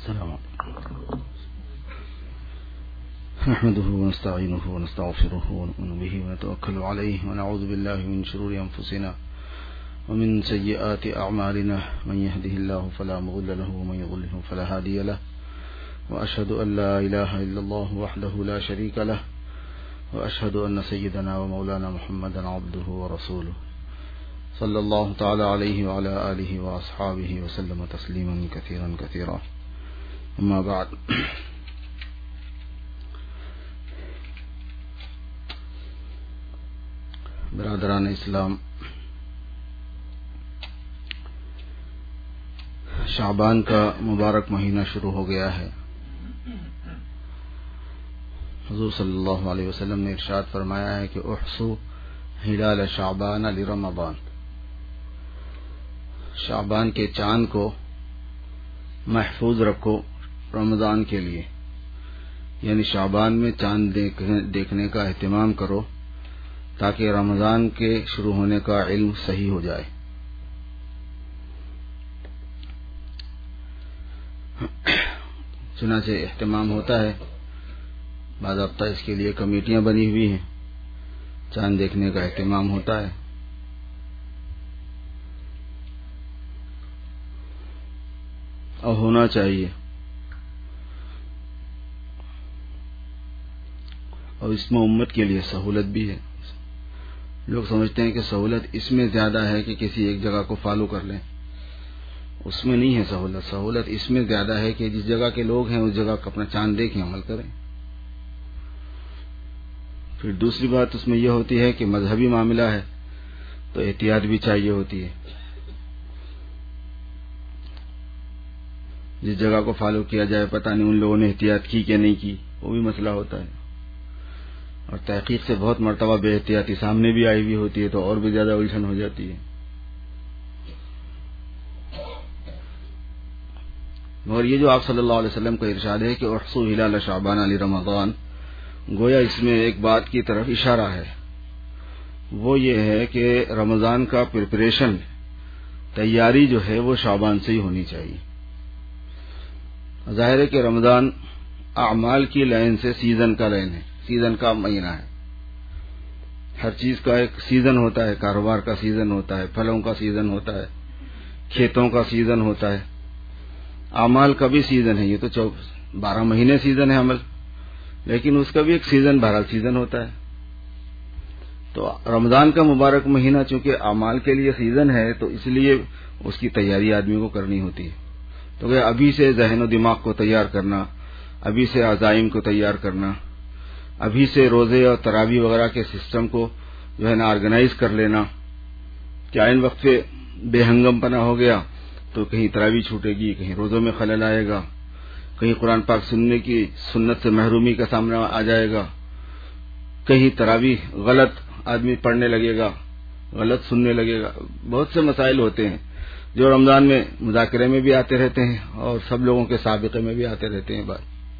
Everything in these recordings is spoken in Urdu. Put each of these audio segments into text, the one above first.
السلام عليكم. نحمده ونستعينه ونستغفره ونؤمن به ونتوكل عليه ونعوذ بالله من شرور أنفسنا ومن سيئات أعمالنا من يهده الله فلا مضل له ومن يضلل فلا هادي له وأشهد أن لا إله إلا الله وحده لا شريك له وأشهد أن سيدنا ومولانا محمدا عبده ورسوله صلى الله تعالى عليه وعلى آله وأصحابه وسلم تسليما كثيرا كثيرا. أما بعد، برادران اسلام، شعبان کا مبارک مہینہ شروع ہو گیا ہے. حضور صلی اللہ علیہ وسلم نے ارشاد فرمایا ہے کہ احصو ہلال شعبان لرمضان، شعبان کے چاند کو محفوظ رکھو رمضان کے لیے، یعنی شعبان میں چاند دیکھنے کا اہتمام کرو تاکہ رمضان کے شروع ہونے کا علم صحیح ہو جائے. چنانچہ اہتمام ہوتا ہے، باضابطہ اس کے لیے کمیٹیاں بنی ہوئی ہیں، چاند دیکھنے کا اہتمام ہوتا ہے. اور ہونا چاہیے، اور اس میں امت کے لیے سہولت بھی ہے. لوگ سمجھتے ہیں کہ سہولت اس میں زیادہ ہے کہ کسی ایک جگہ کو فالو کر لیں، اس میں نہیں ہے سہولت. سہولت اس میں زیادہ ہے کہ جس جگہ کے لوگ ہیں اس جگہ کا اپنا چاند دیکھیں، عمل کریں. پھر دوسری بات اس میں یہ ہوتی ہے کہ مذہبی معاملہ ہے تو احتیاط بھی چاہیے ہوتی ہے. جس جگہ کو فالو کیا جائے پتہ نہیں ان لوگوں نے احتیاط کی کہ نہیں کی، وہ بھی مسئلہ ہوتا ہے. اور تحقیق سے بہت مرتبہ بے احتیاطی سامنے بھی آئی ہوئی ہوتی ہے تو اور بھی زیادہ الجھن ہو جاتی ہے. اور یہ جو آپ صلی اللہ علیہ وسلم کا ارشاد ہے کہ احصو ہلال شعبان علی رمضان، گویا اس میں ایک بات کی طرف اشارہ ہے. وہ یہ ہے کہ رمضان کا پریپریشن، تیاری جو ہے وہ شعبان سے ہی ہونی چاہیے. ظاہر ہے کہ رمضان اعمال کی لائن سے سیزن کا لائن ہے، سیزن کا مہینہ ہے. ہر چیز کا ایک سیزن ہوتا ہے، کاروبار کا سیزن ہوتا ہے، پھلوں کا سیزن ہوتا ہے، کھیتوں کا سیزن ہوتا ہے. اعمال کا بھی سیزن ہے. یہ تو 12 مہینے سیزن ہے عمل، لیکن اس کا بھی ایک سیزن، بہرحال سیزن ہوتا ہے. تو رمضان کا مبارک مہینہ چونکہ اعمال کے لیے سیزن ہے تو اس لیے اس کی تیاری آدمی کو کرنی ہوتی ہے. تو کہ ابھی سے ذہن و دماغ کو تیار کرنا، ابھی سے عزائم کو تیار کرنا، ابھی سے روزے اور تراویح وغیرہ کے سسٹم کو جو ہے نا آرگنائز کر لینا کہ عین وقت پہ بے ہنگم پنا ہو گیا تو کہیں تراویح چھوٹے گی، کہیں روزوں میں خلل آئے گا، کہیں قرآن پاک سننے کی سنت سے محرومی کا سامنا آ جائے گا، کہیں تراویح غلط آدمی پڑھنے لگے گا، غلط سننے لگے گا. بہت سے مسائل ہوتے ہیں جو رمضان میں مذاکرے میں بھی آتے رہتے ہیں اور سب لوگوں کے سابقے میں بھی آتے رہتے ہیں. بات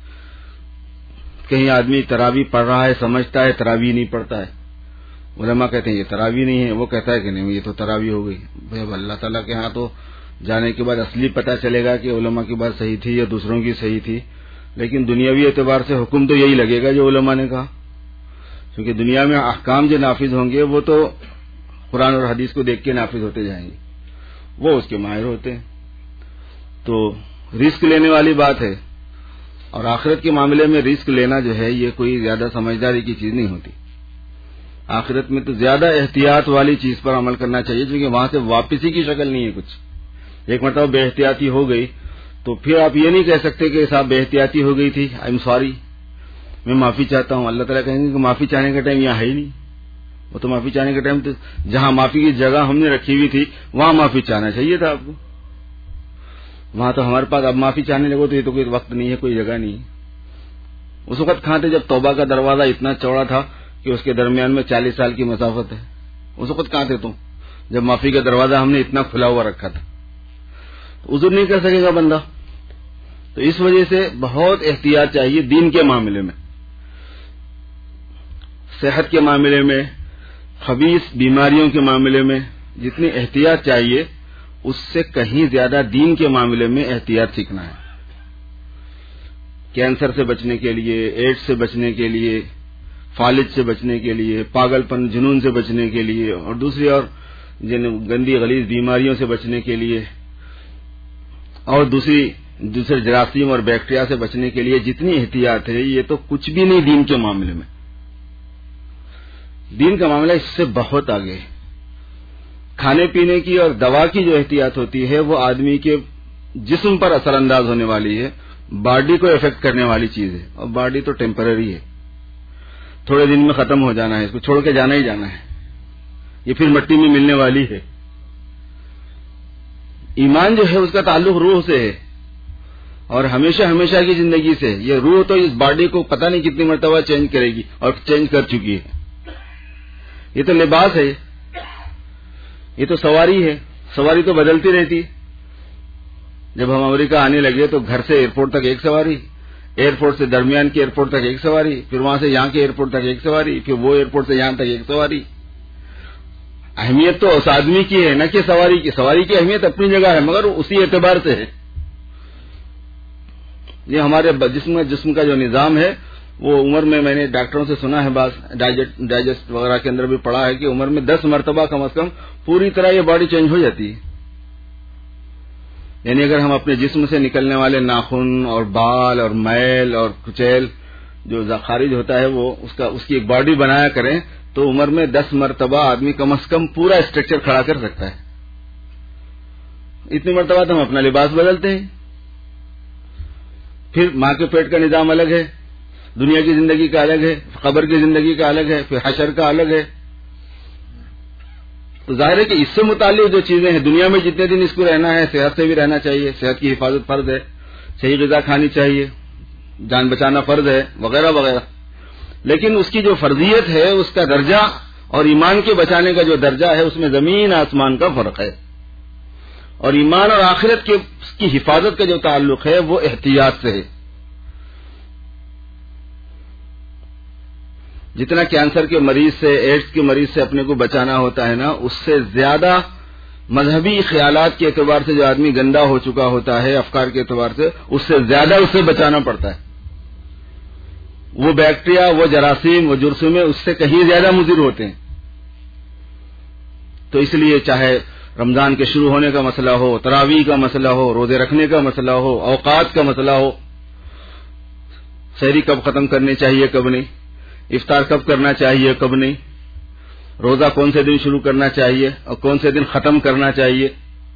کہیں آدمی تراویح پڑھ رہا ہے، سمجھتا ہے تراویح نہیں پڑھتا ہے، علماء کہتے ہیں یہ تراویح نہیں ہے، وہ کہتا ہے کہ نہیں یہ تو تراویح ہو گئی. بھائی اب اللہ تعالیٰ کے ہاں تو جانے کے بعد اصلی پتہ چلے گا کہ علماء کی بات صحیح تھی یا دوسروں کی صحیح تھی. لیکن دنیاوی اعتبار سے حکم تو یہی لگے گا جو علماء نے کہا، کیونکہ دنیا میں احکام جو نافذ ہوں گے وہ تو قرآن اور حدیث کو دیکھ کے نافذ ہوتے جائیں گے، وہ اس کے ماہر ہوتے ہیں. تو رسک لینے والی بات ہے، اور آخرت کے معاملے میں رسک لینا جو ہے یہ کوئی زیادہ سمجھداری کی چیز نہیں ہوتی. آخرت میں تو زیادہ احتیاط والی چیز پر عمل کرنا چاہیے، کیونکہ وہاں سے واپسی کی شکل نہیں ہے کچھ. ایک مرتبہ بے احتیاطی ہو گئی تو پھر آپ یہ نہیں کہہ سکتے کہ صاحب بے احتیاطی ہو گئی تھی، آئی ایم سوری، میں معافی چاہتا ہوں. اللہ تعالیٰ کہیں گے کہ معافی چاہنے کا ٹائم یہاں ہے ہی نہیں. وہ تو معافی چاہنے کا ٹائم تو جہاں معافی کی جگہ ہم نے رکھی ہوئی تھی وہاں معافی چاہنا چاہیے تھا آپ کو. وہاں تو ہمارے پاس اب معافی چاہنے لگو تو یہ تو کوئی وقت نہیں ہے، کوئی جگہ نہیں ہے. اس وقت کہاں تھے جب توبہ کا دروازہ اتنا چوڑا تھا کہ اس کے درمیان میں 40 سال کی مسافت ہے. اس وقت کہاں تھے تم جب معافی کا دروازہ ہم نے اتنا کھلا ہوا رکھا تھا؟ تو عذر نہیں کر سکے گا بندہ. تو اس وجہ سے بہت احتیاط چاہیے دین کے معاملے میں، صحت کے معاملے میں، خبیث بیماریوں کے معاملے میں جتنی احتیاط چاہیے اس سے کہیں زیادہ دین کے معاملے میں احتیاط سیکھنا ہے. کینسر سے بچنے کے لیے، ایڈس سے بچنے کے لیے، فالج سے بچنے کے لیے، پاگل پن جنون سے بچنے کے لیے، اور دوسری اور گندی غلیظ بیماریوں سے بچنے کے لیے، اور دوسرے جراثیم اور بیکٹیریا سے بچنے کے لیے جتنی احتیاط ہے، یہ تو کچھ بھی نہیں دین کے معاملے میں. دین کا معاملہ اس سے بہت آگے ہے. کھانے پینے کی اور دوا کی جو احتیاط ہوتی ہے وہ آدمی کے جسم پر اثر انداز ہونے والی ہے، باڈی کو افیکٹ کرنے والی چیز ہے، اور باڈی تو ٹیمپرری ہے، تھوڑے دن میں ختم ہو جانا ہے، اس کو چھوڑ کے جانا ہی جانا ہے، یہ پھر مٹی میں ملنے والی ہے. ایمان جو ہے اس کا تعلق روح سے ہے، اور ہمیشہ ہمیشہ کی زندگی سے. یہ روح تو اس باڈی کو پتہ نہیں کتنی مرتبہ چینج کرے گی، اور چینج کر چکی ہے. یہ تو لباس ہے، یہ تو سواری ہے، سواری تو بدلتی رہتی ہے. جب ہم امریکہ آنے لگے تو گھر سے ایئرپورٹ تک ایک سواری، ایئرپورٹ سے درمیان کے ایئرپورٹ تک ایک سواری، پھر وہاں سے یہاں کے ایئرپورٹ تک ایک سواری، پھر وہ ایئرپورٹ سے یہاں تک ایک سواری. اہمیت تو اس آدمی کی ہے نہ کہ سواری کی. سواری کی اہمیت اپنی جگہ ہے، مگر اسی اعتبار سے ہے. یہ ہمارے جسم کا جو نظام ہے وہ عمر میں نے ڈاکٹروں سے سنا ہے، بعض ڈائجسٹ وغیرہ کے اندر بھی پڑھا ہے کہ عمر میں 10 مرتبہ کم از کم پوری طرح یہ باڈی چینج ہو جاتی ہے. یعنی اگر ہم اپنے جسم سے نکلنے والے ناخن اور بال اور میل اور کچیل جو خارج ہوتا ہے وہ اس کی ایک باڈی بنایا کریں تو عمر میں 10 مرتبہ آدمی کم از کم پورا اسٹرکچر کھڑا کر سکتا ہے. اتنی مرتبہ تو ہم اپنا لباس بدلتے ہیں. پھر ماں کے پیٹ کا نظام الگ ہے، دنیا کی زندگی کا الگ ہے، قبر کی زندگی کا الگ ہے، پھر حشر کا الگ ہے. تو ظاہر ہے کہ اس سے متعلق جو چیزیں ہیں، دنیا میں جتنے دن اس کو رہنا ہے صحت سے بھی رہنا چاہیے، صحت کی حفاظت فرض ہے، صحیح غذا کھانی چاہیے، جان بچانا فرض ہے، وغیرہ وغیرہ. لیکن اس کی جو فرضیت ہے، اس کا درجہ اور ایمان کے بچانے کا جو درجہ ہے، اس میں زمین آسمان کا فرق ہے. اور ایمان اور آخرت کی حفاظت کا جو تعلق ہے وہ احتیاط سے ہے. جتنا کینسر کے مریض سے، ایڈس کے مریض سے اپنے کو بچانا ہوتا ہے نا، اس سے زیادہ مذہبی خیالات کے اعتبار سے جو آدمی گندا ہو چکا ہوتا ہے، افکار کے اعتبار سے اس سے زیادہ اسے بچانا پڑتا ہے. وہ بیکٹیریا، وہ جراثیم، وہ جرثومے اس سے کہیں زیادہ مضر ہوتے ہیں. تو اس لیے چاہے رمضان کے شروع ہونے کا مسئلہ ہو، تراویح کا مسئلہ ہو، روزے رکھنے کا مسئلہ ہو، اوقات کا مسئلہ ہو، سحری کب ختم کرنی چاہیے کب نہیں، افطار کب کرنا چاہیے کب نہیں، روزہ کون سے دن شروع کرنا چاہیے اور کون سے دن ختم کرنا چاہیے،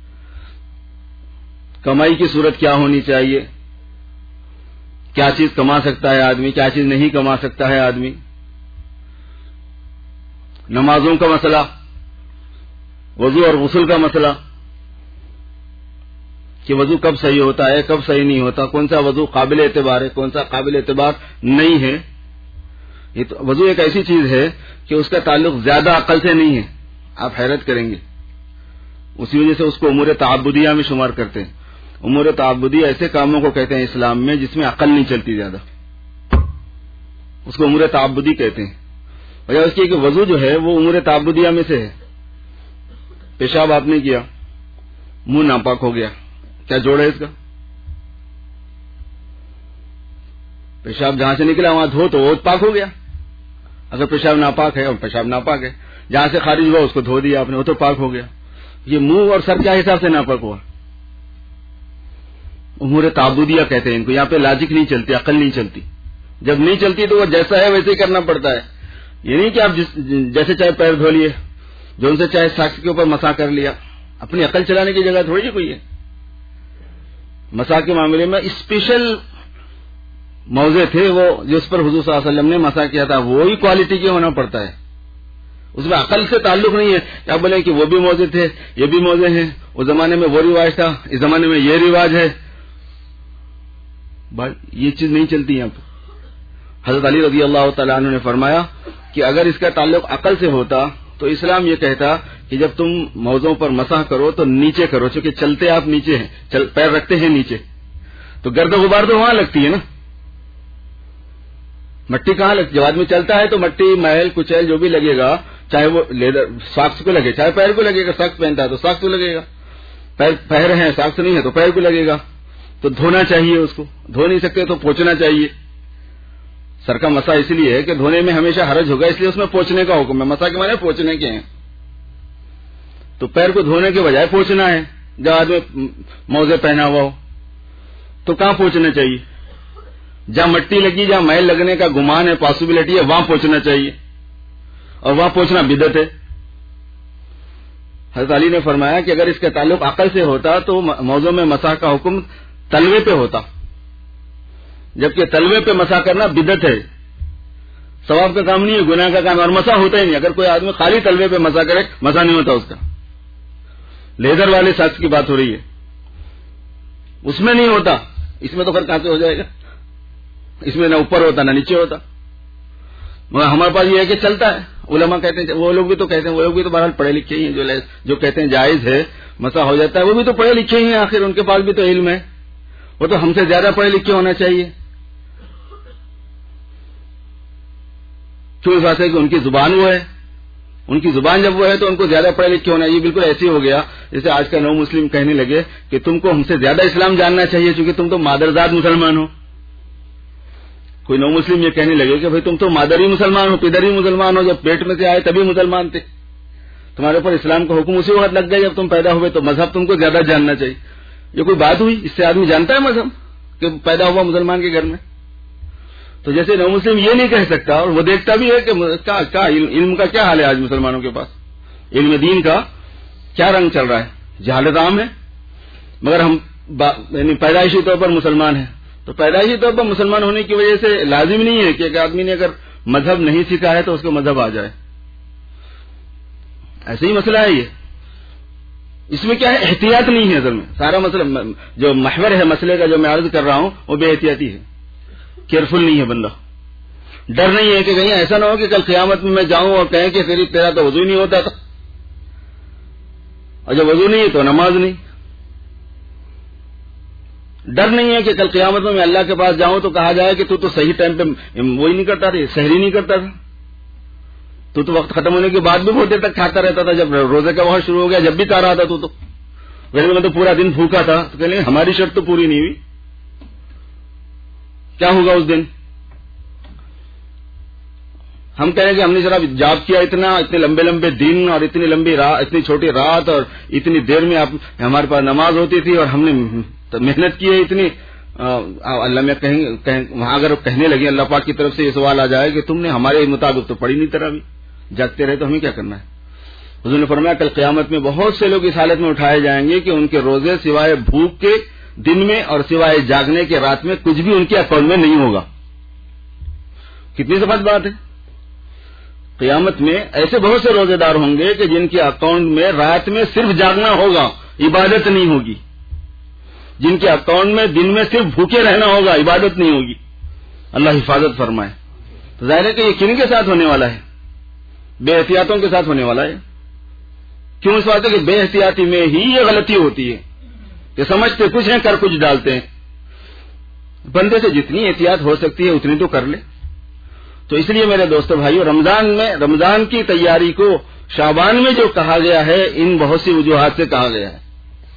کمائی کی صورت کیا ہونی چاہیے، کیا چیز کما سکتا ہے آدمی، کیا چیز نہیں کما سکتا ہے آدمی، نمازوں کا مسئلہ، وضو اور غسل کا مسئلہ کہ وضو کب صحیح ہوتا ہے کب صحیح نہیں ہوتا، کون سا وضو قابل اعتبار ہے کون سا قابل اعتبار نہیں ہے. یہ تو وضو ایک ایسی چیز ہے کہ اس کا تعلق زیادہ عقل سے نہیں ہے، آپ حیرت کریں گے. اسی وجہ سے اس کو امور تعبدیہ میں شمار کرتے ہیں. امور تعبدیہ ایسے کاموں کو کہتے ہیں اسلام میں جس میں عقل نہیں چلتی زیادہ، اس کو امور تعبدی کہتے ہیں. وجہ اس کی کہ وضو جو ہے وہ امور تعبدیہ میں سے ہے. پیشاب آپ نے کیا، منہ ناپاک ہو گیا، کیا جوڑ ہے اس کا؟ پیشاب جہاں سے نکلا وہاں دھو تو وہ پاک ہو گیا. اگر پیشاب ناپاک ہے اور پیشاب ناپاک ہے، جہاں سے خارج ہوا اس کو دھو دیا آپ نے، وہ تو پاک ہو گیا. یہ منہ اور سر کیا حساب سے ناپاک ہوا؟ امور تعبدیہ کہتے ہیں ان کو. یہاں پہ لاجک نہیں چلتی، عقل نہیں چلتی. جب نہیں چلتی تو وہ جیسا ہے ویسے ہی کرنا پڑتا ہے. یہ نہیں کہ آپ جیسے چاہے پیر دھو لیے، جو ان سے چاہے ساکس کے اوپر مسح کر لیا. اپنی عقل چلانے کی جگہ تھوڑی کوئی ہے. مسح کے معاملے میں اسپیشل موضع تھے وہ جس پر حضور صلی اللہ علیہ وسلم نے مسح کیا تھا، وہی کوالٹی کے ہونا پڑتا ہے. اس میں عقل سے تعلق نہیں ہے کہ آپ بولیں کہ وہ بھی موضع تھے یہ بھی موضع ہیں، اس زمانے میں وہ رواج تھا اس زمانے میں یہ رواج ہے. یہ چیز نہیں چلتی یہاں پہ. حضرت علی رضی اللہ تعالیٰ عنہ نے فرمایا کہ اگر اس کا تعلق عقل سے ہوتا تو اسلام یہ کہتا کہ جب تم موضوع پر مسح کرو تو نیچے کرو، چونکہ چلتے آپ نیچے ہیں، پیر رکھتے ہیں نیچے، تو گرد و غبار تو وہاں لگتی ہے نا. مٹی کہاں لگتی؟ جب آدمی چلتا ہے تو مٹی محل کچیل جو بھی لگے گا، چاہے وہ لیدر ساکس کو لگے چاہے پیر کو لگے گا. ساکس پہنتا ہے تو ساکس کو لگے گا، پیر ہیں ساکس نہیں ہے تو پیر کو لگے گا. تو دھونا چاہیے، اس کو دھو نہیں سکتے تو پوچھنا چاہیے. سر کا مسا اس لیے ہے کہ دھونے میں ہمیشہ حرج ہوگا، اس لیے اس میں پوچھنے کا حکم ہے. مسا کے معنی پوچھنے کے ہیں. تو پیر کو دھونے کے بجائے پوچھنا ہے. جب آدمی موزے پہنا ہوا ہو تو کہاں پوچھنا چاہیے؟ جہاں مٹی لگی، جہاں میل لگنے کا گمان ہے، پاسبلٹی ہے، وہاں پوچھنا چاہیے. اور وہاں پوچھنا بدعت ہے. حضرت علی نے فرمایا کہ اگر اس کا تعلق عقل سے ہوتا تو موضوع میں مسح کا حکم تلوے پہ ہوتا، جبکہ تلوے پہ مسح کرنا بدعت ہے، ثواب کا کام نہیں ہے، گناہ کا کام ہے، اور مسح ہوتا ہی نہیں. اگر کوئی آدمی خالی تلوے پہ مسح کرے، مسح نہیں ہوتا اس کا. لیزر والے شخص کی بات ہو رہی ہے، اس میں نہیں ہوتا. اس میں تو پھر کہاں سے ہو جائے گا؟ اس میں نہ اوپر ہوتا نہ نیچے ہوتا. مگر ہمارے پاس یہ ہے کہ چلتا ہے. علماء کہتے ہیں، وہ لوگ بھی تو کہتے ہیں، وہ لوگ بھی تو بہرحال پڑھے لکھے ہی ہیں، جو کہتے ہیں جائز ہے مسح ہو جاتا ہے، وہ بھی تو پڑھے لکھے ہی ہیں. آخر ان کے پاس بھی تو علم ہے، وہ تو ہم سے زیادہ پڑھے لکھے ہونا چاہیے. کیوں؟ اس بات ہے کہ ان کی زبان وہ ہے، ان کی زبان جب وہ ہے تو ان کو زیادہ پڑھے لکھے ہونا. یہ بالکل ایسے ہو گیا جیسے آج کا نو مسلم کہنے لگے کہ تم کو ہم سے زیادہ اسلام جاننا چاہیے چونکہ تم تو مادرزاد مسلمان ہو. کوئی نو مسلم یہ کہنے لگے کہ بھئی تم تو مادری مسلمان ہو، پیدری مسلمان ہو، جب پیٹ میں سے آئے تبھی مسلمان تھے، تمہارے اوپر اسلام کا حکم اسی وقت لگ گیا جب تم پیدا ہوئے، تو مذہب تم کو زیادہ جاننا چاہیے. یہ کوئی بات ہوئی؟ اس سے آدمی جانتا ہے مذہب کہ پیدا ہوا مسلمان کے گھر میں. تو جیسے نو مسلم یہ نہیں کہہ سکتا، اور وہ دیکھتا بھی ہے کہ علم کا کیا حال ہے آج مسلمانوں کے پاس، علم دین کا کیا رنگ چل رہا ہے. جہالت عام ہے، مگر ہم یعنی پیدائشی طور پر مسلمان ہیں. تو پیدائشی طور پر مسلمان ہونے کی وجہ سے لازم نہیں ہے کہ ایک آدمی نے اگر مذہب نہیں سیکھا ہے تو اس کو مذہب آ جائے. ایسے ہی مسئلہ ہے یہ. اس میں کیا ہے؟ احتیاط نہیں ہے. اصل میں سارا مسئلہ جو محور ہے مسئلے کا جو میں عرض کر رہا ہوں وہ بے احتیاطی ہے، کیئرفل نہیں ہے بندہ. ڈر نہیں ہے کہ کہیں ایسا نہ ہو کہ کل قیامت میں جاؤں اور کہیں کہ تیرا تو وضو نہیں ہوتا تھا، اور جب وضو نہیں ہے تو نماز نہیں. ڈر نہیں ہے کہ کل قیامت میں اللہ کے پاس جاؤں تو کہا جائے کہ تو صحیح ٹائم پہ وہی نہیں کرتا تھا، سحری نہیں کرتا تھا، تو وقت ختم ہونے کے بعد بھی بہت دیر تک کھاتا رہتا تھا، جب روزے کا وقت شروع ہو گیا جب بھی کھا رہا تھا تو ویسے میں تو پورا دن بھوکا تھا. تو کہہ لیں ہماری شرط تو پوری نہیں ہوئی، کیا ہوگا اس دن؟ ہم کہیں کہ ہم نے ذرا جاب کیا اتنے لمبے لمبے دن اور اتنی لمبی رات، اتنی چھوٹی رات، اور اتنی دیر میں ہمارے پاس نماز ہوتی تھی، اور ہم نے محنت کی ہے اتنی. اللہ میں وہاں اگر کہنے لگے اللہ پاک کی طرف سے یہ سوال آ جائے کہ تم نے ہمارے مطابق تو پڑھی نہیں تراویح، جاگتے رہے تو ہمیں کیا کرنا ہے. حضور نے فرمایا کل قیامت میں بہت سے لوگ اس حالت میں اٹھائے جائیں گے کہ ان کے روزے سوائے بھوک کے دن میں اور سوائے جاگنے کے رات میں کچھ بھی ان کے اکاؤنٹ میں نہیں ہوگا. کتنی زبردست بات ہے. قیامت میں ایسے بہت سے روزے دار ہوں گے کہ جن کے اکاؤنٹ میں رات میں صرف جاگنا ہوگا، عبادت نہیں ہوگی، جن کے اکاؤنٹ میں دن میں صرف بھوکے رہنا ہوگا، عبادت نہیں ہوگی. اللہ حفاظت فرمائے. تو ظاہر ہے کہ یہ کن کے ساتھ ہونے والا ہے؟ بے احتیاطوں کے ساتھ ہونے والا ہے. کیوں؟ اس بات ہے کہ بے احتیاطی میں ہی یہ غلطی ہوتی ہے کہ سمجھتے کچھ ہیں کر کچھ ڈالتے ہیں. بندے سے جتنی احتیاط ہو سکتی ہے اتنی تو کر لے. تو اس لیے میرے دوستو بھائیو، رمضان کی تیاری کو شعبان میں جو کہا گیا ہے ان بہت سی وجوہات سے کہا گیا ہے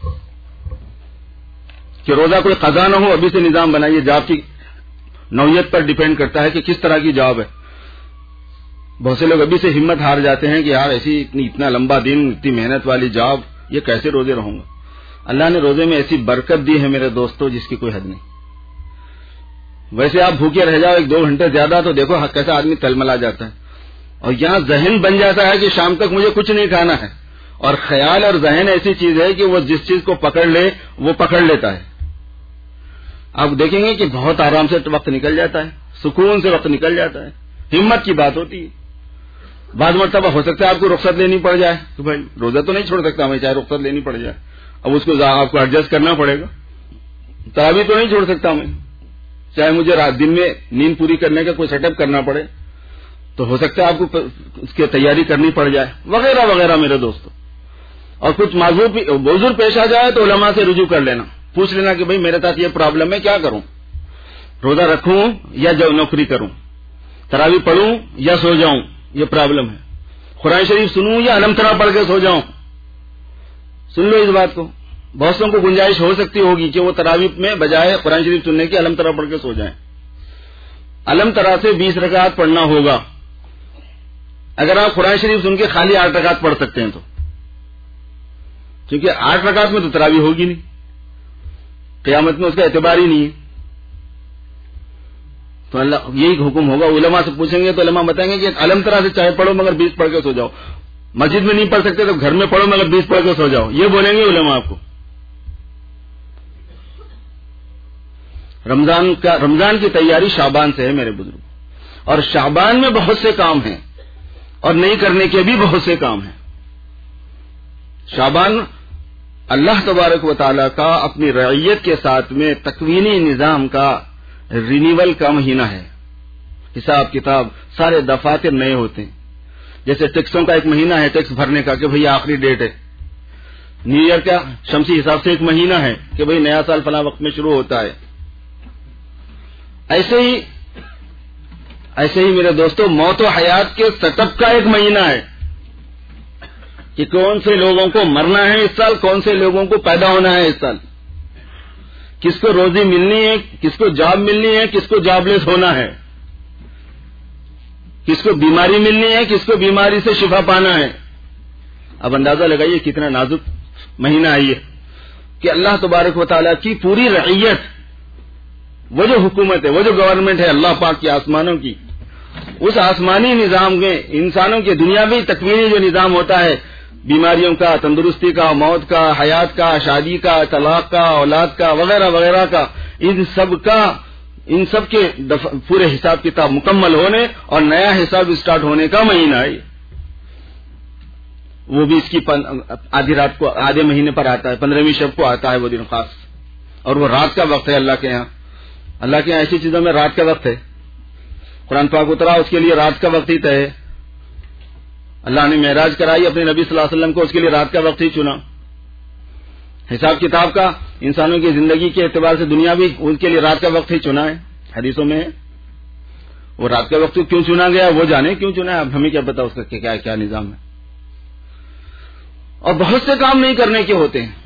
کہ روزہ کوئی قضا نہ ہو، ابھی سے نظام بنائیے. جاب کی نوعیت پر ڈیپینڈ کرتا ہے کہ کس طرح کی جاب ہے. بہت سے لوگ ابھی سے ہمت ہار جاتے ہیں کہ یار ایسی اتنا لمبا دن، اتنی محنت والی جاب، یہ کیسے روزے رہوں گا. اللہ نے روزے میں ایسی برکت دی ہے میرے دوستو جس کی کوئی حد نہیں. ویسے آپ بھوکے رہ جاؤ 1-2 گھنٹے زیادہ تو دیکھو کیسا آدمی تلملا جاتا ہے، اور یہاں ذہن بن جاتا ہے کہ شام تک مجھے کچھ نہیں کھانا ہے. اور خیال اور ذہن ایسی چیز ہے کہ وہ جس چیز کو پکڑ لے وہ پکڑ لیتا ہے. آپ دیکھیں گے کہ بہت آرام سے وقت نکل جاتا ہے، سکون سے وقت نکل جاتا ہے. ہمت کی بات ہوتی ہے. بعض مرتبہ ہو سکتا ہے آپ کو رخصت لینی پڑ جائے کہ بھائی روزہ تو نہیں چھوڑ سکتا میں، چاہے رخصت لینی پڑ جائے. اب اس کو آپ کو ایڈجسٹ کرنا پڑے گا. تراویح تو نہیں چھوڑ سکتا میں، چاہے مجھے رات دن میں نیند پوری کرنے کا کوئی سیٹ اپ کرنا پڑے تو ہو سکتا ہے آپ کو اس کی تیاری کرنی پڑ جائے، وغیرہ وغیرہ میرے دوستو. اور کچھ معذور پیش آ جائے تو علماء سے رجوع کر لینا، پوچھ لینا کہ بھئی میرے ساتھ یہ پرابلم ہے، کیا کروں، روزہ رکھوں یا جو نوکری کروں، تراویح پڑھوں یا سو جاؤں، یہ پرابلم ہے، قرآن شریف سنوں یا الم ترا پڑھ کے سو جاؤں. سن لو اس بات کو. بہت سو کو گنجائش ہو سکتی ہوگی کہ وہ تراویح میں بجائے قرآن شریف سننے کے علم ترا پڑھ کے سو جائیں. علم ترا سے 20 رکعات پڑھنا ہوگا. اگر آپ قرآن شریف سن کے خالی 8 رکعات پڑھ سکتے ہیں تو، کیونکہ 8 رکعات میں تو تراویح ہوگی نہیں، قیامت میں اس کا اعتبار ہی نہیں ہے. تو اللہ یہی حکم ہوگا. علماء سے پوچھیں گے تو علماء بتائیں گے کہ علم ترا سے چاہے پڑھو مگر 20 پڑھ کے سو جاؤ. مسجد میں نہیں پڑھ سکتے تو گھر میں پڑھو مگر 20 پڑھ کے سو جاؤ، یہ بولیں گے علماء آپ کو. رمضان کی تیاری شعبان سے ہے میرے بزرگ، اور شعبان میں بہت سے کام ہیں اور نہیں کرنے کے بھی بہت سے کام ہیں. شعبان اللہ تبارک و تعالی کا اپنی رعیت کے ساتھ میں تکوینی نظام کا رینیول کا مہینہ ہے. حساب کتاب سارے دفاتر نئے ہوتے ہیں. جیسے ٹیکسوں کا ایک مہینہ ہے ٹیکس بھرنے کا کہ بھئی آخری ڈیٹ ہے. نیو ایئر کا شمسی حساب سے ایک مہینہ ہے کہ بھئی نیا سال فلاں وقت میں شروع ہوتا ہے. ایسے ہی میرے دوستو موت و حیات کے سیٹ اپ کا ایک مہینہ ہے کہ کون سے لوگوں کو مرنا ہے اس سال، کون سے لوگوں کو پیدا ہونا ہے اس سال، کس کو روزی ملنی ہے، کس کو جاب ملنی ہے، کس کو جاب لیس ہونا ہے، کس کو بیماری ملنی ہے، کس کو بیماری سے شفا پانا ہے. اب اندازہ لگائیے کتنا نازک مہینہ ہے یہ کہ اللہ تبارک و تعالیٰ کی پوری رعیت، وہ جو حکومت ہے، وہ جو گورنمنٹ ہے اللہ پاک کی آسمانوں کی، اس آسمانی نظام میں انسانوں کے دنیاوی تکوینی جو نظام ہوتا ہے، بیماریوں کا، تندرستی کا، موت کا، حیات کا، شادی کا، طلاق کا، اولاد کا، وغیرہ وغیرہ کا، ان سب کے پورے حساب کتاب مکمل ہونے اور نیا حساب اسٹارٹ ہونے کا مہینہ ہے. وہ بھی اس کی آدھی رات کو، آدھے مہینے پر آتا ہے، 15ویں شب کو آتا ہے وہ دن خاص، اور وہ رات کا وقت ہے اللہ کے یہاں. اللہ کے یہاں ایسی چیزوں میں رات کا وقت ہے. قرآن پاک اترا اس کے لیے رات کا وقت ہی طے ہے. اللہ نے معراج کرائی اپنے نبی صلی اللہ علیہ وسلم کو، اس کے لیے رات کا وقت ہی چنا. حساب کتاب کا انسانوں کی زندگی کے اعتبار سے دنیا بھی ان کے لیے رات کا وقت ہی چنا ہے. حدیثوں میں ہے وہ رات کا وقت کیوں چنا گیا، وہ جانے کیوں چنا ہے، اب ہمیں کیا پتا اس کا کیا نظام ہے. اور بہت سے کام نہیں کرنے کے ہوتے ہیں،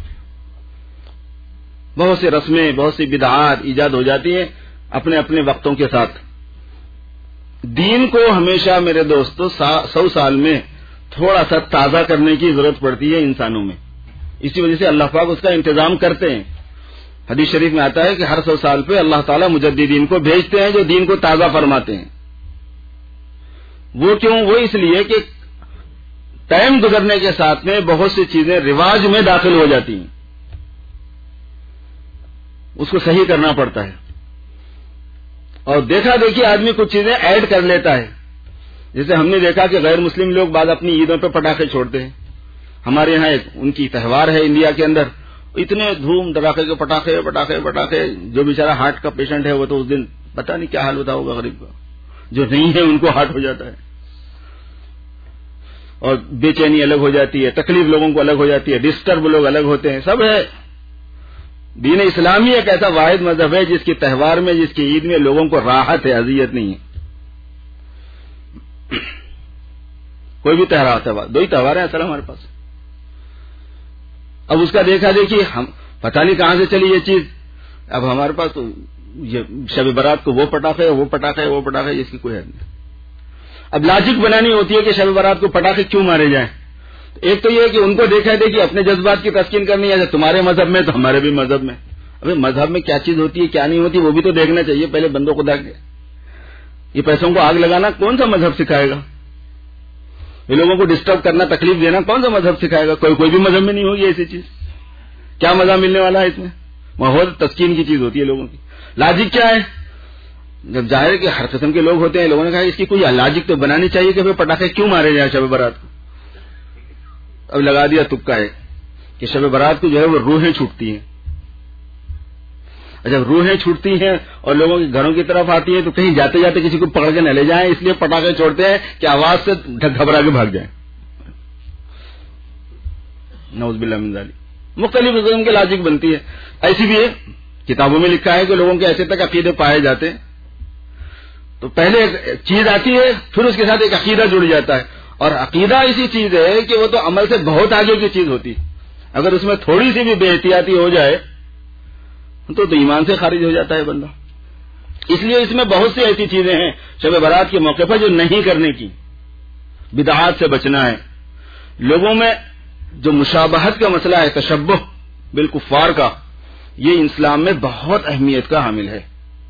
بہت سے رسمیں، بہت سی بدعات ایجاد ہو جاتی ہیں اپنے اپنے وقتوں کے ساتھ. دین کو ہمیشہ میرے دوستو 100 سال میں تھوڑا سا تازہ کرنے کی ضرورت پڑتی ہے انسانوں میں. اسی وجہ سے اللہ پاک اس کا انتظام کرتے ہیں. حدیث شریف میں آتا ہے کہ ہر 100 سال پہ اللہ تعالیٰ مجددین کو بھیجتے ہیں جو دین کو تازہ فرماتے ہیں. وہ کیوں؟ وہ اس لیے کہ ٹائم گزرنے کے ساتھ میں بہت سی چیزیں رواج میں داخل ہو جاتی ہیں، اس کو صحیح کرنا پڑتا ہے. اور دیکھا دیکھی آدمی کچھ چیزیں ایڈ کر لیتا ہے. جیسے ہم نے دیکھا کہ غیر مسلم لوگ بعد اپنی عیدوں پہ پٹاخے چھوڑتے ہیں. ہمارے یہاں ایک ان کی تہوار ہے انڈیا کے اندر، اتنے دھوم دھڑاکے کے پٹاخے پٹاخے پٹاخے. جو بیچارہ ہارٹ کا پیشنٹ ہے وہ تو اس دن پتہ نہیں کیا حال ہوتا ہوگا غریب کا، جو نہیں ہے ان کو ہارٹ ہو جاتا ہے، اور بے چینی الگ ہو جاتی ہے، تکلیف لوگوں کو الگ ہو جاتی ہے، ڈسٹرب لوگ الگ ہوتے ہیں، سب ہے. دین اسلامی ایک ایسا واحد مذہب ہے جس کی تہوار میں، جس کی عید میں لوگوں کو راحت ہے، اذیت نہیں ہے. کوئی بھی تہوار، 2 ہی تہوار ہیں اصل ہمارے پاس. اب اس کا دیکھا دیکھی ہم پتہ نہیں کہاں سے چلی یہ چیز. اب ہمارے پاس تو یہ شب برات کو وہ پٹاخے وہ پٹاخے وہ پٹاخے، جس کی کوئی حد نہیں. اب لاجک بنانی ہوتی ہے کہ شب برات کو پٹاخے کیوں مارے جائیں. ایک تو یہ ہے کہ ان کو دیکھا دیکھی اپنے جذبات کی تسکین کرنی ہے، تمہارے مذہب میں تو ہمارے بھی مذہب میں. ابھی مذہب میں کیا چیز ہوتی ہے کیا نہیں ہوتی وہ بھی تو دیکھنا چاہیے پہلے بندوں کو. خدا کے یہ پیسوں کو آگ لگانا کون سا مذہب سکھائے گا؟ یہ لوگوں کو ڈسٹرب کرنا، تکلیف دینا کون سا مذہب سکھائے گا؟ کوئی بھی مذہب میں نہیں ہوگی ایسی چیز. کیا مزہ ملنے والا ہے اس میں؟ ماحول تسکین کی چیز ہوتی ہے لوگوں کی. لاجک کیا ہے؟ جب ظاہر کہ ہر قسم کے لوگ ہوتے ہیں، لوگوں نے کہا اس کی کوئی لاجک تو بنانی چاہیے کہ پٹاخے کیوں مارے جائیں شب برات کو. اب لگا دیا تکا ہے کہ شب برات کو جو ہے وہ روحیں چھوٹتی ہیں. جب روحیں چھوٹتی ہیں اور لوگوں کے گھروں کی طرف آتی ہیں تو کہیں جاتے جاتے کسی کو پکڑ کے نہ لے جائیں، اس لیے پٹاخے چھوڑتے ہیں کہ آواز سے گھبرا کے بھاگ جائیں. نعوذ باللہ من ذالک. مختلف قسم کی لاجک بنتی ہے. ایسی بھی ہے کتابوں میں لکھا ہے کہ لوگوں کے ایسے تک عقیدے پائے جاتے ہیں. تو پہلے ایک چیز آتی ہے، پھر اس کے ساتھ ایک عقیدہ جڑ جاتا ہے، اور عقیدہ ایسی چیز ہے کہ وہ تو عمل سے بہت آگے کی چیز ہوتی ہے. اگر اس میں تھوڑی سی بھی بے احتیاطی ہو جائے تو ایمان سے خارج ہو جاتا ہے بندہ. اس لیے اس میں بہت سی ایسی چیزیں ہیں شب برات کے موقع پر جو نہیں کرنے کی. بدعات سے بچنا ہے. لوگوں میں جو مشابہت کا مسئلہ ہے، تشبہ بالکفار کا، یہ اسلام میں بہت اہمیت کا حامل ہے.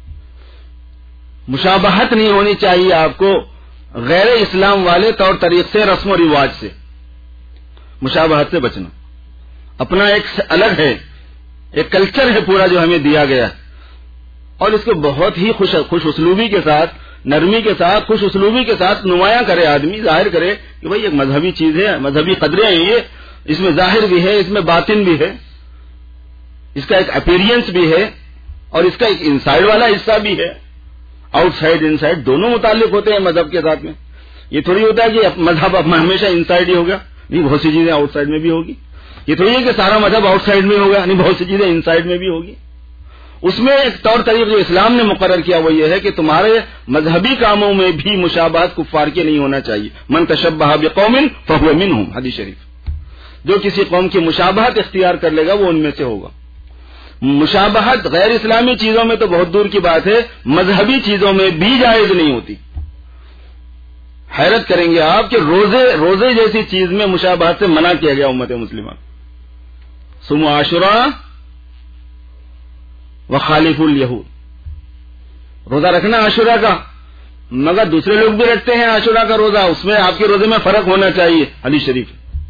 مشابہت نہیں ہونی چاہیے آپ کو غیر اسلام والے طور طریق سے، رسم و رواج سے. مشابہت سے بچنا. اپنا ایک الگ ہے، ایک کلچر ہے پورا جو ہمیں دیا گیا ہے، اور اس کو بہت ہی خوش اسلوبی کے ساتھ، نرمی کے ساتھ، خوش اسلوبی کے ساتھ نمایاں کرے آدمی، ظاہر کرے کہ بھئی ایک مذہبی چیز ہے، مذہبی قدریں ہیں یہ، اس میں ظاہر بھی ہے، اس میں باطن بھی ہے، اس کا ایک اپیرینس بھی ہے، اور اس کا ایک انسائیڈ والا حصہ بھی ہے. آؤٹ سائڈ انسائیڈ دونوں متعلق ہوتے ہیں مذہب کے ساتھ میں. یہ تھوڑی ہوتا ہے کہ مذہب ہمیشہ انسائیڈ ہی ہوگا، نہیں، بہت سی چیزیں آؤٹ سائڈ میں بھی ہوگی. یہ تھوڑی ہے کہ سارا مذہب آؤٹ سائڈ میں ہوگا، نہیں، بہت سی چیزیں انسائیڈ میں بھی ہوگی. اس میں ایک طور طریقہ جو اسلام نے مقرر کیا وہ یہ ہے کہ تمہارے مذہبی کاموں میں بھی مشابہت کفار کے نہیں ہونا چاہیے. من تشبہ بقوم فہو منہم، حدیث شریف. جو کسی قوم کی مشابہت اختیار کر لے گا وہ ان میں سے ہوگا. مشابہت غیر اسلامی چیزوں میں تو بہت دور کی بات ہے، مذہبی چیزوں میں بھی جائز نہیں ہوتی. حیرت کریں گے آپ کہ روزے جیسی چیز میں مشابہت سے منع کیا گیا امت مسلمہ. صوموا عاشوراء وخالف الیہود. روزہ رکھنا عاشوراء کا، مگر دوسرے لوگ بھی رکھتے ہیں عاشوراء کا روزہ، اس میں آپ کے روزے میں فرق ہونا چاہیے. حدیث شریف.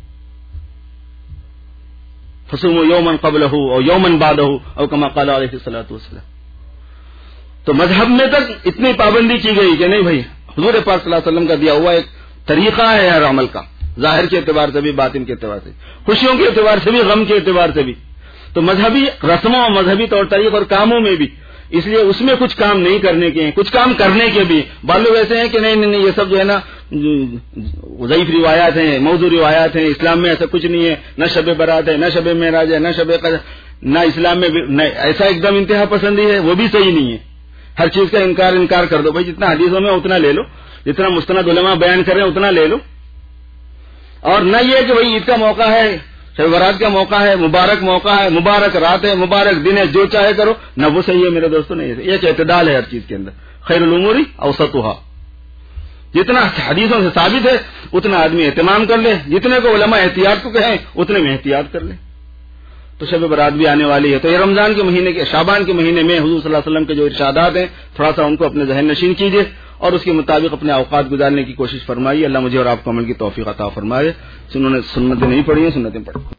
فصوموا یوما قبلہ اور یوما بعدہ او کما قال علیہ الصلوۃ والسلام. تو مذہب میں تک اتنی پابندی کی گئی کہ نہیں بھائی، حضور پاک صلی اللہ علیہ وسلم کا دیا ہوا ایک طریقہ ہے ہر عمل کا، ظاہر کے اعتبار سے بھی، باطن کے اعتبار سے، خوشیوں کے اعتبار سے بھی، غم کے اعتبار سے بھی. تو مذہبی رسموں اور مذہبی طور طریق اور کاموں میں بھی، اس لیے اس میں کچھ کام نہیں کرنے کے ہیں، کچھ کام کرنے کے بھی. بعض لوگ ایسے ہیں کہ نہیں یہ سب جو ہے نا ضعیف روایات ہیں، موضوع روایات ہیں، اسلام میں ایسا کچھ نہیں ہے، نہ شب برات ہے، نہ شب معراج ہے، نہ شب قدر، نہ اسلام میں ایسا ایک دم انتہا پسندی ہے، وہ بھی صحیح نہیں ہے. ہر چیز کا انکار کر دو بھائی، جتنا حدیثوں میں اتنا لے لو، جتنا مستند علماء بیان کر رہے ہیں اتنا لے لو. اور نہ یہ کہ بھائی عید کا موقع ہے، شب برات کا موقع ہے، مبارک موقع ہے، مبارک رات ہے، مبارک دن ہے، جو چاہے کرو، نہ وہ صحیح ہے میرے دوستوں. نہیں، یہ ایک اعتدال ہے ہر چیز کے اندر. خیر الامور اوسطها. جتنا حدیثوں سے ثابت ہے اتنا آدمی اہتمام کر لے، جتنے کو علماء احتیاط کو کہیں اتنے میں احتیاط کر لے. تو شب برات بھی آنے والی ہے، تو یہ رمضان کے مہینے کے، شعبان کے مہینے میں حضور صلی اللہ علیہ وسلم کے جو ارشادات ہیں تھوڑا سا ان کو اپنے ذہن نشین کیجیے اور اس کے مطابق اپنے اوقات گزارنے کی کوشش فرمائیے. اللہ مجھے اور آپ کو عمل کی توفیق عطا فرمائے. سنتیں نہیں پڑھی ہیں، سنتیں پڑھیں.